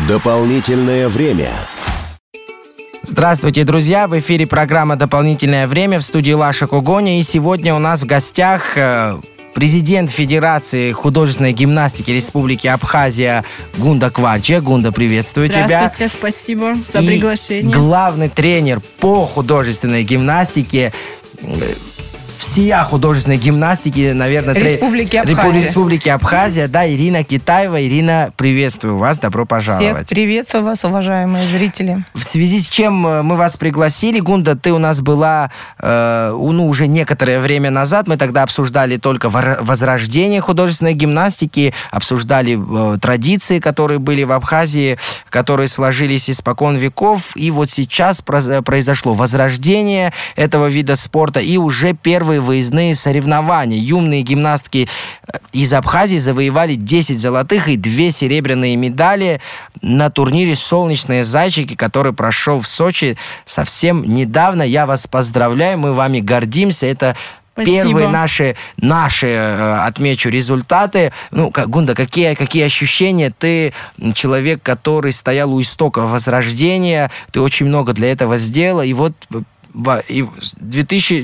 Дополнительное время. Здравствуйте, друзья! В эфире программа «Дополнительное время», в студии Лаша Когоня. И сегодня у нас в гостях президент Федерации художественной гимнастики Республики Абхазия Гунда Кварче. Гунда, приветствую тебя. Здравствуйте, спасибо за приглашение. Главный тренер по художественной гимнастике всея художественной гимнастики, наверное, Республики Абхазия, да, Ирина Китаева. Ирина, приветствую вас, добро пожаловать. Всех приветствую вас, уважаемые зрители. В связи с чем мы вас пригласили, Гунда, ты у нас была уже некоторое время назад, мы тогда обсуждали только возрождение художественной гимнастики, обсуждали традиции, которые были в Абхазии, которые сложились испокон веков, и вот сейчас произошло возрождение этого вида спорта, и уже первые выездные соревнования. Юные гимнастки из Абхазии завоевали 10 золотых и 2 серебряные медали на турнире «Солнечные зайчики», который прошел в Сочи совсем недавно. Я вас поздравляю, мы вами гордимся. Это первые наши отмечу, результаты. Гунда, какие ощущения? Ты человек, который стоял у истока возрождения, ты очень много для этого сделала, и вот девочки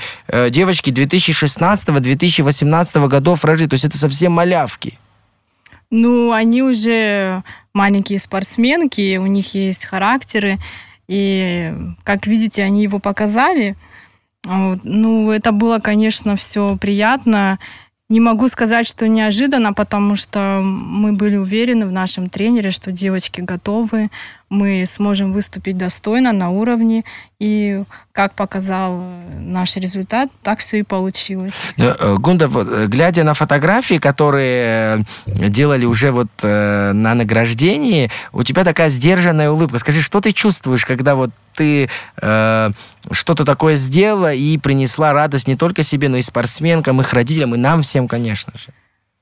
2016-2018 годов рождения, то есть это совсем малявки. Они уже маленькие спортсменки, у них есть характеры, и, как видите, они его показали. Это было, конечно, все приятно. Не могу сказать, что неожиданно, потому что мы были уверены в нашем тренере, что девочки готовы, мы сможем выступить достойно, на уровне. И как показал наш результат, так все и получилось. Гунда, глядя на фотографии, которые делали уже на награждении, у тебя такая сдержанная улыбка. Скажи, что ты чувствуешь, когда ты что-то такое сделала и принесла радость не только себе, но и спортсменкам, их родителям, и нам всем, конечно же?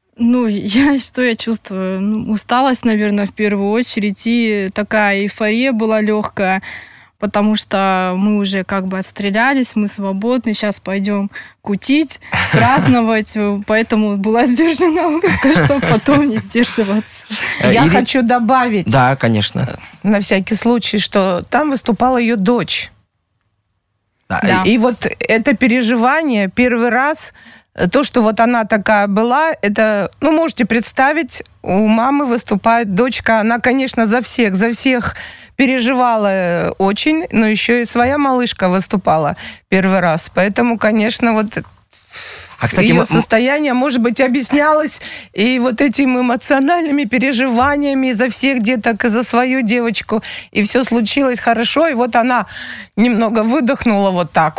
Что я чувствую? Усталость, наверное, в первую очередь, и такая эйфория была легкая, потому что мы уже отстрелялись, мы свободны, сейчас пойдем кутить, праздновать, поэтому была сдержана улыбка, чтобы потом не сдерживаться. Я хочу добавить, да, конечно, на всякий случай, что там выступала ее дочь. Да. И это переживание первый раз. То, что она такая была, это, можете представить, у мамы выступает дочка, она, конечно, за всех переживала очень, но еще и своя малышка выступала первый раз. Поэтому, конечно, кстати, ее состояние, может быть, объяснялось и этими эмоциональными переживаниями за всех деток, и за свою девочку. И все случилось хорошо, и она немного выдохнула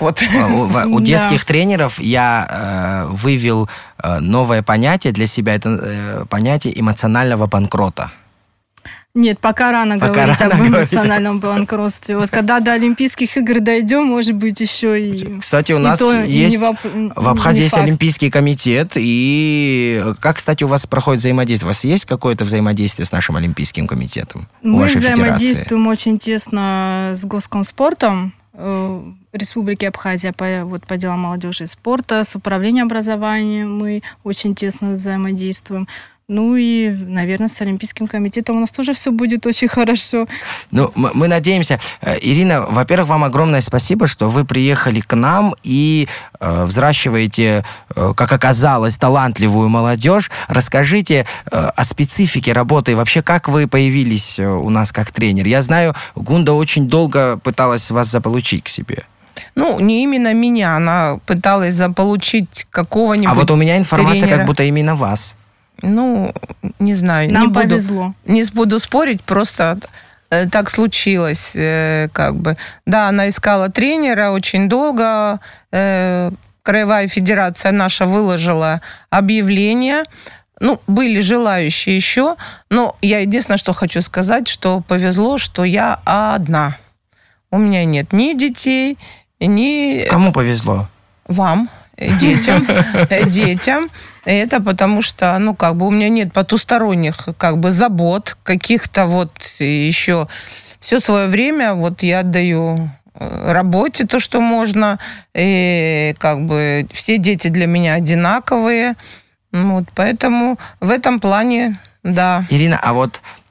У детских тренеров я вывел новое понятие для себя. Это понятие эмоционального банкрота. Нет, пока рано говорить об эмоциональном банкротстве. Когда до Олимпийских игр дойдем, может быть, еще и... Кстати, у нас есть в Абхазии есть Олимпийский комитет. И как, кстати, у вас проходит взаимодействие? У вас есть какое-то взаимодействие с нашим Олимпийским комитетом? Мы взаимодействуем очень тесно с Госкомспортом Республики Абхазия по делам молодежи и спорта, с управлением образования мы очень тесно взаимодействуем. И, наверное, с Олимпийским комитетом у нас тоже все будет очень хорошо. Мы надеемся. Ирина, во-первых, вам огромное спасибо, что вы приехали к нам и взращиваете, как оказалось, талантливую молодежь. Расскажите о специфике работы и вообще, как вы появились у нас как тренер. Я знаю, Гунда очень долго пыталась вас заполучить к себе. Не именно меня, она пыталась заполучить какого-нибудь у меня информация, тренера. как будто именно вас. Не знаю. Нам повезло. Не буду спорить, просто так случилось. Да, она искала тренера очень долго. Краевая федерация наша выложила объявление. Были желающие еще. Но я единственное, что хочу сказать, что повезло, что я одна. У меня нет ни детей, ни... Кому повезло? Вам. Детям. Это потому что, у меня нет потусторонних, забот, каких-то еще. Все свое время я отдаю работе то, что можно. И все дети для меня одинаковые. Поэтому в этом плане, да. Ирина,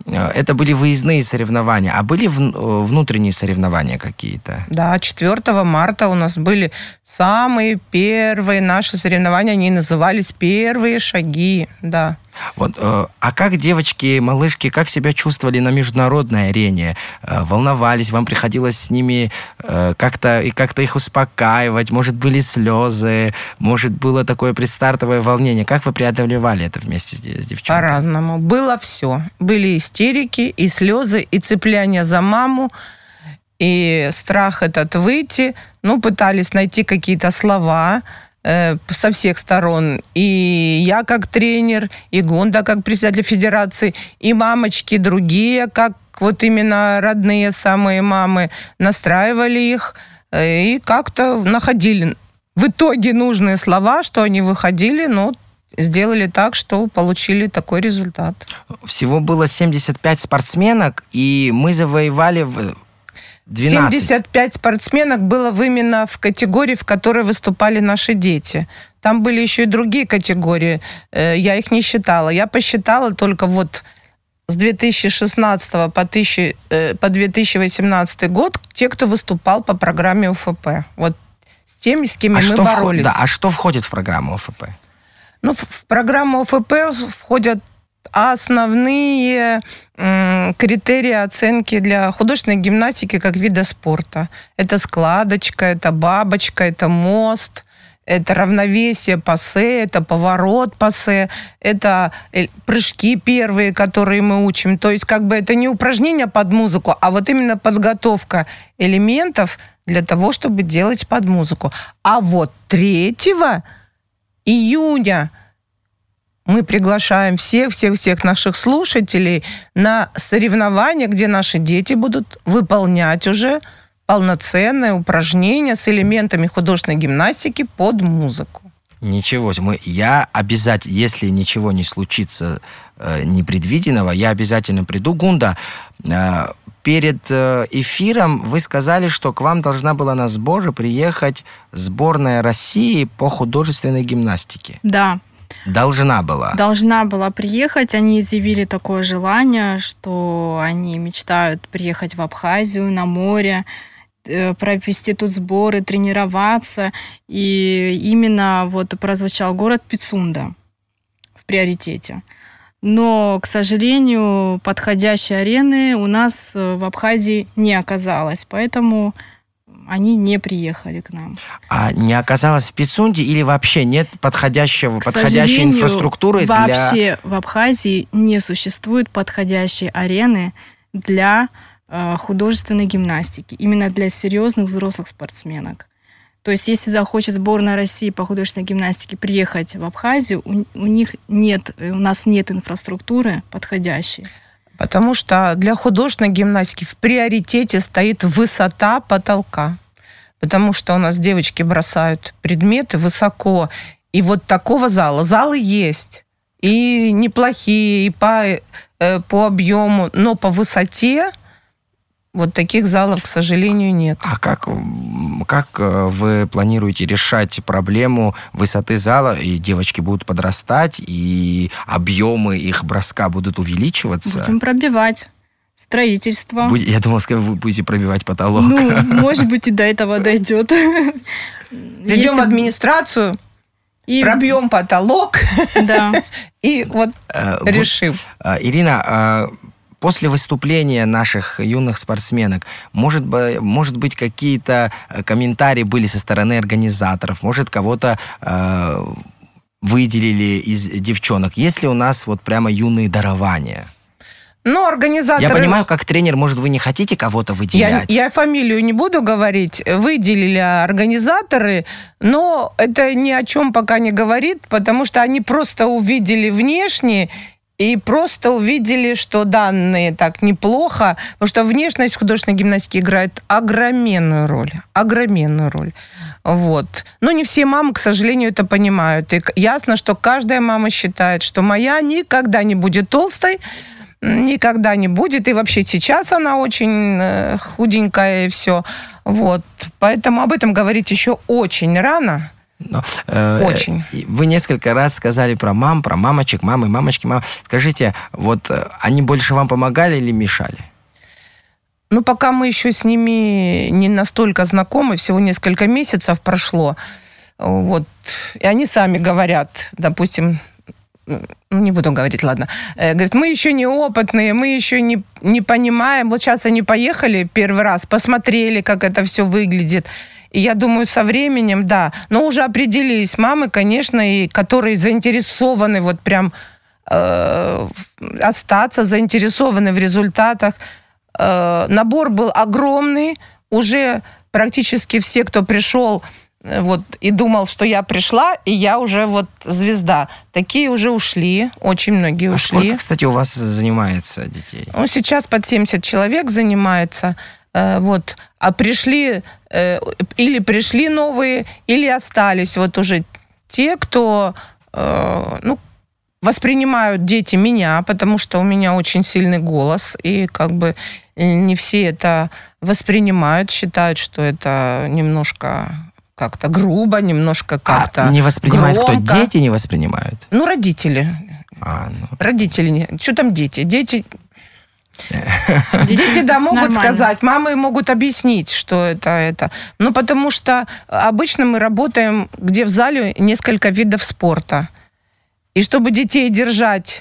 это были выездные соревнования, а были внутренние соревнования какие-то? Да, 4 марта у нас были самые первые наши соревнования, они назывались «Первые шаги», да. Вот, а как девочки, малышки, как себя чувствовали на международной арене? Волновались, вам приходилось с ними как-то их успокаивать? Может, были слезы? Может, было такое предстартовое волнение? Как вы преодолевали это вместе с девчонками? По-разному. Было все. Были истерики, и слезы, и цепляние за маму, и страх этот выйти. Ну, пытались найти какие-то слова со всех сторон. И я как тренер, и Гунда как председатель федерации, и мамочки другие, как вот именно родные самые мамы, настраивали их и как-то находили в итоге нужные слова, что они выходили, но сделали так, что получили такой результат. Всего было 75 спортсменок, и мы завоевали 12. 75 спортсменок было именно в категории, в которой выступали наши дети. Там были еще и другие категории. Я их не считала. Я посчитала только вот с 2016 по 2018 год те, кто выступал по программе ОФП. Вот с теми, с кем мы боролись. А что входит в программу ОФП? Ну, в программу ОФП входят основные критерии оценки для художественной гимнастики как вида спорта. Это складочка, это бабочка, это мост, это равновесие пассе, это поворот пассе, это прыжки первые, которые мы учим. То есть как бы это не упражнение под музыку, а вот именно подготовка элементов для того, чтобы делать под музыку. А вот 3 июня мы приглашаем всех наших слушателей на соревнования, где наши дети будут выполнять уже полноценные упражнения с элементами художественной гимнастики под музыку. Ничего себе. Я обязательно, если ничего не случится непредвиденного, я обязательно приду. Гунда, перед эфиром вы сказали, что к вам должна была на сборы приехать сборная России по художественной гимнастике. Да. Должна была. Должна была приехать. Они изъявили такое желание, что они мечтают приехать в Абхазию, на море, провести тут сборы, тренироваться. И именно вот прозвучал город Пицунда в приоритете. Но, к сожалению, подходящей арены у нас в Абхазии не оказалось. Поэтому они не приехали к нам. А не оказалось в Пицунде или вообще нет подходящей инфраструктуры вообще в Абхазии не существует подходящей арены для художественной гимнастики, именно для серьезных взрослых спортсменок. То есть, если захочет сборная России по художественной гимнастике приехать в Абхазию, у нас нет инфраструктуры подходящей. Потому что для художественной гимнастики в приоритете стоит высота потолка. Потому что у нас девочки бросают предметы высоко. И вот такого залы есть. И неплохие, и по объему, но по высоте вот таких залов, к сожалению, нет. А как вы планируете решать проблему высоты зала? И девочки будут подрастать, и объемы их броска будут увеличиваться? Будем пробивать строительство. Я думал, вы будете пробивать потолок. Ну, может быть, и до этого дойдет. Придем в администрацию, пробьем потолок, да. И вот решим. Ирина, после выступления наших юных спортсменок, может быть, какие-то комментарии были со стороны организаторов, может, кого-то выделили из девчонок. Есть ли у нас вот прямо юные дарования? Ну, организаторы... Я понимаю, как тренер, может, вы не хотите кого-то выделять? Я фамилию не буду говорить. Выделили организаторы, но это ни о чем пока не говорит, потому что они просто увидели внешне и просто увидели, что данные так неплохо, потому что внешность художественной гимнастики играет огроменную роль. Вот. Но не все мамы, к сожалению, это понимают. И ясно, что каждая мама считает, что моя никогда не будет толстой, никогда не будет. И вообще сейчас она очень худенькая и все. Вот. Поэтому об этом говорить еще очень рано. Но, Очень. Вы несколько раз сказали про мам, про мамочек, мамы, мамочки, мам. Скажите, вот они больше вам помогали или мешали? Ну, пока мы еще с ними не настолько знакомы, всего несколько месяцев прошло, вот, и они сами говорят, допустим, не буду говорить, ладно, говорят, мы еще неопытные, мы еще не понимаем, вот сейчас они поехали первый раз, посмотрели, как это все выглядит, и я думаю, со временем, да, но уже определились мамы, конечно, и которые заинтересованы вот прям остаться, заинтересованы в результатах. Набор был огромный, уже практически все, кто пришел, вот, и думал, что я пришла, и я уже вот звезда. Такие уже ушли, очень многие ушли. Сколько, кстати, у вас занимается детей? Ну, сейчас под 70 человек занимается, вот, а пришли, или пришли новые, или остались вот уже те, кто, ну, воспринимают дети меня, потому что у меня очень сильный голос, и как бы не все это воспринимают, считают, что это немножко как-то грубо, немножко как-то не воспринимают громко. кто? Дети не воспринимают? Ну, родители. Ну. Родители. Не. Что там дети? Дети, да, могут нормально сказать, мамы могут объяснить, что это. Ну, потому что обычно мы работаем, где в зале несколько видов спорта. И чтобы детей держать,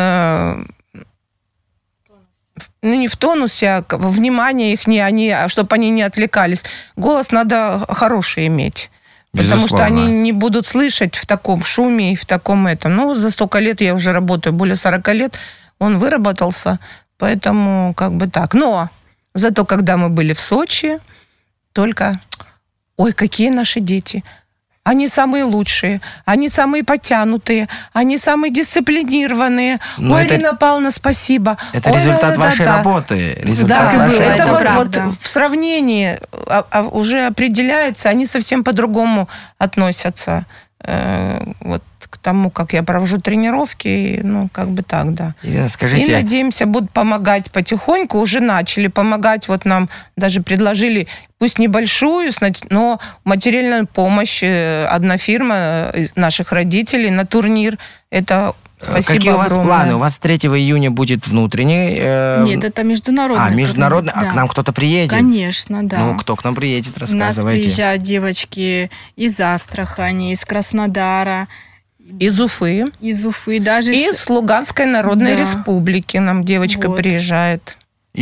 ну, не в тонусе, а внимание их, чтобы они не отвлекались, голос надо хороший иметь. Потому Безусловно. что они не будут слышать в таком шуме и в таком этом. Ну, за столько лет я уже работаю, более 40 лет, он выработался, поэтому как бы так. Но зато, когда мы были в Сочи, только, ой, какие наши дети. Они самые лучшие, они самые подтянутые, они самые дисциплинированные. Но ой, это- Ирина Павловна, спасибо. Это Ой, результат вашей да-да-да. работы. Да, Результат и вашей было, это это работы. вот правда. в сравнении уже определяется, они совсем по-другому относятся вот к тому, как я провожу тренировки, и, ну, как бы так, да. Ирина, И скажите, надеемся, будут помогать потихоньку, уже начали помогать, вот нам даже предложили, пусть небольшую, но материальную помощь, одна фирма наших родителей на турнир, это спасибо какие у вас огромное. планы? У вас 3 июня будет внутренний... Нет, это международный. международный? турнир, А да. к нам кто-то приедет? Конечно, да. Ну, кто к нам приедет, У нас рассказывайте. приезжают девочки из Астрахани, из Краснодара, Из Уфы. из Уфы, даже Из Луганской Народной Да. Республики нам девочка Вот. приезжает.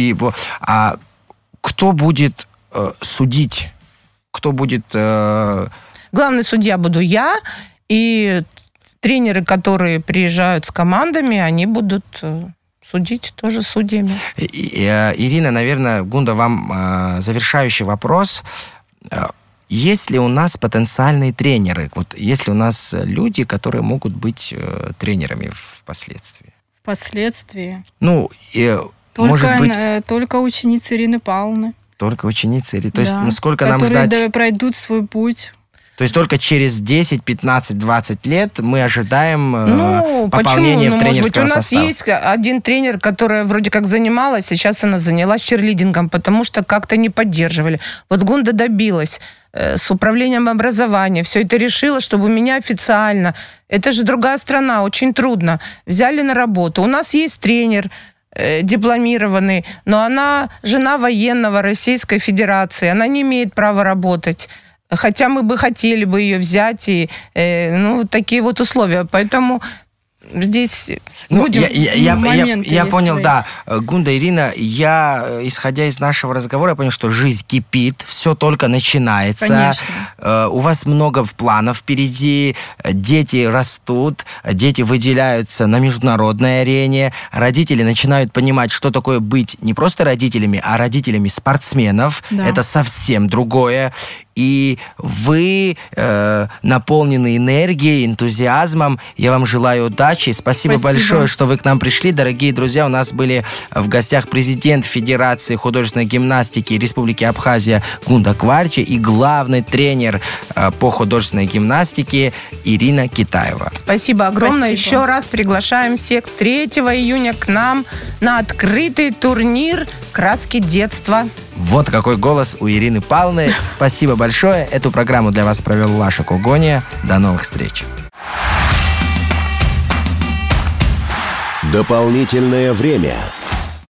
А кто будет судить? Кто будет... Главный судья буду я, и тренеры, которые приезжают с командами, они будут судить тоже судьями. Ирина, наверное, Гунда, вам завершающий вопрос. Есть ли у нас потенциальные тренеры? Вот есть ли у нас люди, которые могут быть тренерами впоследствии? впоследствии. Ну, может быть, Только ученицы Ирины Павловны. только ученицы? Или, то есть, Да, насколько нам которые ждать? пройдут свой путь. То есть только через 10, 15, 20 лет мы ожидаем Ну, пополнения почему? в Ну, может быть, тренерского у нас состава. есть один тренер, которая вроде как занималась, а сейчас она занялась черлидингом, потому что как-то не поддерживали. Вот Гунда добилась с управлением образования, все это решила, чтобы у меня официально. Это же другая страна, очень трудно. Взяли на работу. У нас есть тренер, дипломированный, но она жена военного Российской Федерации, она не имеет права работать. Хотя мы бы хотели бы ее взять, и ну, такие вот условия. Поэтому здесь будем... моменты Я есть понял, свои. да. Гунда, Ирина, исходя из нашего разговора, я понял, что жизнь кипит, все только начинается. Конечно. У вас много планов впереди, дети растут, дети выделяются на международной арене, родители начинают понимать, что такое быть не просто родителями, а родителями спортсменов. Да. Это совсем другое. И вы наполнены энергией, энтузиазмом. Я вам желаю удачи. Спасибо большое, что вы к нам пришли. Дорогие друзья, у нас были в гостях президент Федерации художественной гимнастики Республики Абхазия Гунда Кварчи и главный тренер по художественной гимнастике Ирина Китаева. Спасибо огромное. Спасибо. Еще раз приглашаем всех 3 июня к нам на открытый турнир «Краски детства». Вот какой голос у Ирины Павловны. Спасибо большое. Эту программу для вас провел Лаша Когония. До новых встреч. Дополнительное время.